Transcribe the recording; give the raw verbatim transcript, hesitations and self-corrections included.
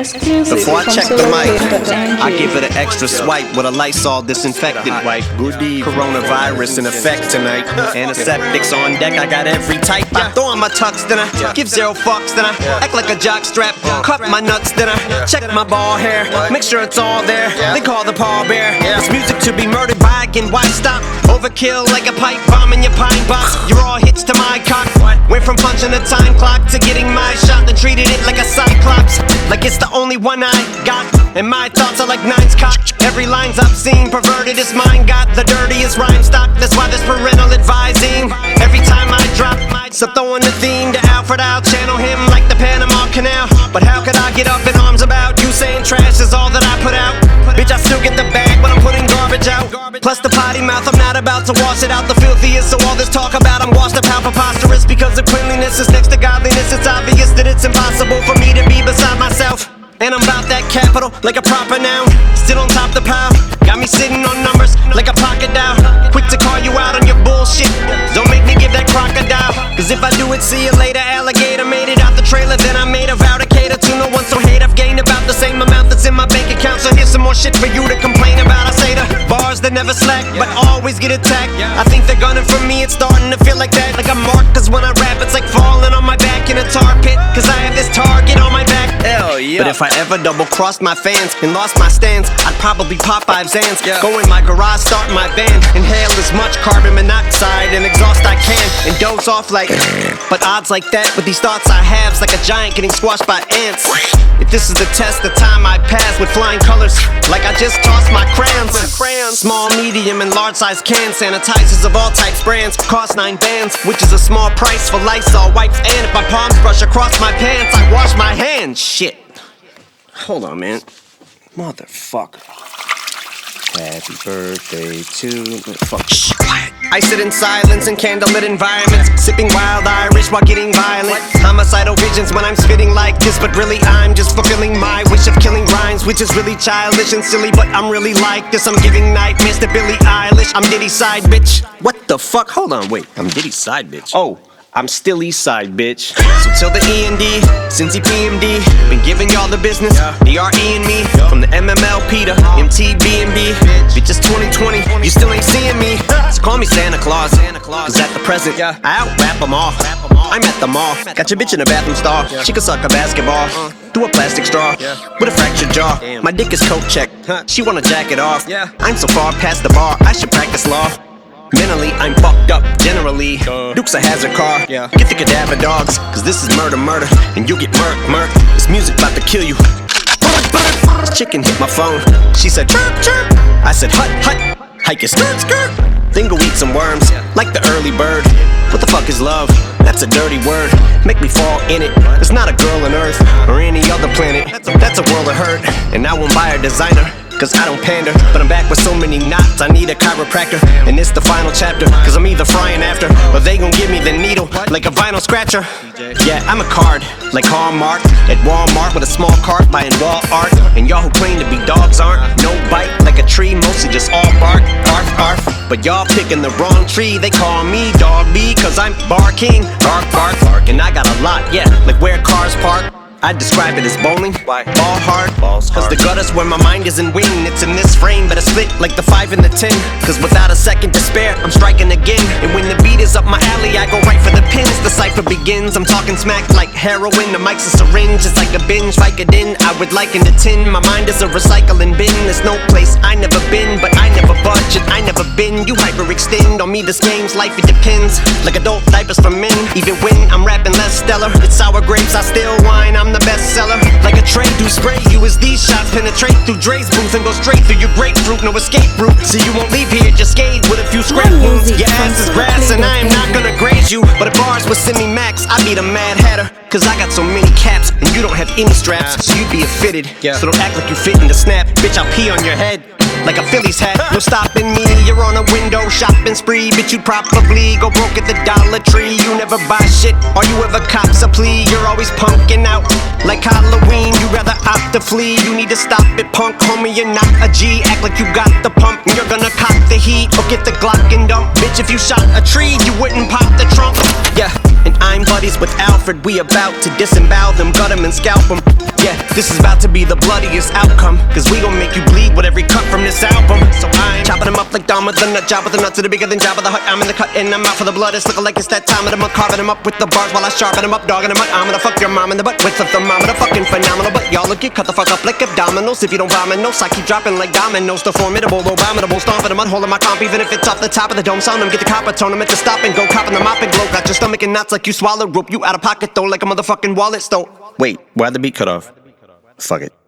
Exclusive Before I from check the mic, solarcode.ng. I give it an extra swipe with a Lysol disinfectant wipe. Coronavirus in effect tonight. Antiseptics on deck, I got every type. I throw on my tux, then I give zero fucks, then I act like a jock strap. Cut my nuts, then I check my ball hair. Make sure it's all there. They call the pallbearer. It's music to be murdered by again. Why stop? Overkill like a pipe bomb in your pine box. You're all hits to my cock. Went from punching the time clock to getting my shot, then treated it like a cyclops. Like it's the only one I got. And my thoughts are like nine's cock. Every line's obscene, perverted as mine. Got the dirtiest rhyme stock. That's why there's parental advising. Every time I drop, so throwing the theme to Alfred, I'll channel him like the Panama Canal. But how could I get up in arms about you saying trash is all that I put out? Bitch, I still get the bag, but I'm putting garbage out. Plus the potty mouth, I'm not about to wash it out. The filthiest, so all this talk about I'm washed up how preposterous. Because if cleanliness is next to godliness, it's obvious that it's impossible for me to be beside myself. And I'm about that capital, like a proper noun. Still on top the pile, got me sitting on numbers like a pocket dial. Quick to call you out on your bullshit. Don't make me give that crocodile. Cause if I do it, see you later, alligator. Made it out the trailer, then I made a vow to cater to no one. So hate, I've gained about the same amount that's in my bank account. So here's some more shit for you to complain about. I say the bars that never slack, but always get attacked. I think they're gunning for me, it's starting to feel like that. Like I'm marked, cause when I rap, it's like falling on my back in a tar pit. Cause I have this target on my back. Hell yeah. But if I ever double crossed my fans and lost my stance, I'd probably pop five Zans. Yeah. Go in my garage, start my band, inhale as much carbon monoxide and exhaust I can, and doze off like. But odds like that with these thoughts I have's like a giant getting squashed by ants. If this is the test, the time I pass with flying colors, like I just tossed my crayons. Small, medium, and large size cans, sanitizers of all types, brands, cost nine bands, which is a small price for Lysol wipes. And if my palms brush across my pants, I wash my hands. Shit. Hold on, man. Motherfucker. Happy birthday to... Fuck. Shh, quiet. I sit in silence in candlelit environments, sipping wild Irish while getting violent. Homicidal visions when I'm spitting like this, but really I'm just fulfilling my wish of killing rhymes, which is really childish and silly, but I'm really like this. I'm giving nightmares to Billie Eilish. I'm Diddy side bitch. What the fuck? Hold on, wait. I'm Diddy side bitch. Oh. I'm still east side, bitch. So till the E and D, Cincy P M D, been giving y'all the business, D R E and me, from the M M L P to M T B and B. Bitch, it's twenty twenty, you still ain't seeing me. So call me Santa Claus, cause at the present, I out-rap them all. I'm at the mall, got your bitch in a bathroom stall. She can suck a basketball through a plastic straw with a fractured jaw. My dick is coat check, she wanna jack it off. I'm so far past the bar, I should practice law. Mentally, I'm fucked up, generally. Duke's a hazard car. Yeah. Get the cadaver dogs, cause this is murder, murder. And you'll get murk, murk. This music about to kill you. This chicken hit my phone. She said, chirp, chirp. I said, hut, hut. Hike your skirt, skirt. Then go eat some worms, like the early bird. What the fuck is love? That's a dirty word. Make me fall in it. It's not a girl on Earth or any other planet. That's a world of hurt. And I won't buy a designer, cause I don't pander. But I'm back with so many knots, I need a chiropractor. And it's the final chapter, cause I'm either frying after, or they gon' give me the needle, like a vinyl scratcher. Yeah, I'm a card, like Hallmark, at Walmart with a small cart buying wall art. And y'all who claim to be dogs aren't. No bite, like a tree, mostly just all bark, arf, arf. But y'all picking the wrong tree, they call me Dog B, cause I'm barking, bark, bark, bark. And I got a lot, yeah, like where cars park. I describe it as bowling, ball hard, cause the gutter's where my mind isn't wing. It's in this frame, but I split like the five and the ten. Cause without a second to spare, I'm striking again. And when the beat is up my alley, I go right for the pins. The cipher begins, I'm talking smack like heroin. The mic's a syringe, it's like a binge, Vicodin. I would liken the tin, my mind is a recycling bin. There's no place I never been, but I never budge and I never been. You hyperextend on me, this game's life, it depends. Like adult diapers for men, even when I'm rapping less stellar. It's sour grapes, I still whine, I'm the bestseller. Like a tray do spray you as these shots penetrate through Dre's booth and go straight through your grapefruit. No escape route, so you won't leave here just scathed with a few scrape wounds. Your ass is grass and I am not gonna graze you, but if bars was semi-max, I'd be the Mad Hatter. Cause I got so many caps and you don't have any straps, so you'd be a fitted. So don't act like you fit in the snap, bitch, I'll pee on your head like a Phillies hat. No stopping me, you're on a window shopping spree, bitch, you'd probably go broke at the Dollar Tree. You never buy shit, or you ever cops a plea. You're always punking out like Halloween, you rather opt to flee. You need to stop it, punk, homie, you're not a G. Act like you got the pump, and you're gonna cop the heat, or get the Glock and dump. Bitch, if you shot a tree, you wouldn't pop the trunk. Yeah, and I'm buddies with Alfred, we about to disembowel them, gut them and scalp them. Yeah, this is about to be the bloodiest outcome, cause we gon' make you bleed with every cut from this album. So I'm chopping them up like Dama the nut job with the nuts that are bigger than Jabba the Hutt. I'm in the cut and I'm out for the blood. It's looking like it's that time of the month. Carving them up with the bars while I sharpen them up, dogging them up. I'm gonna fuck your mom in the butt with the thermometer, fucking phenomenal. But y'all look, get cut the fuck up like abdominals. If you don't vomit, no, I keep dropping like dominoes. The formidable, abominable, stomping the mud, holding my comp, even if it's off the top of the dome. Sound them, get the copper tone them at the stop and go, copping the mop and glow. Got your stomach in knots like you swallowed rope. You out of pocket though, like a motherfucking wallet stole. Wait, why'd the beat cut off? Fuck it.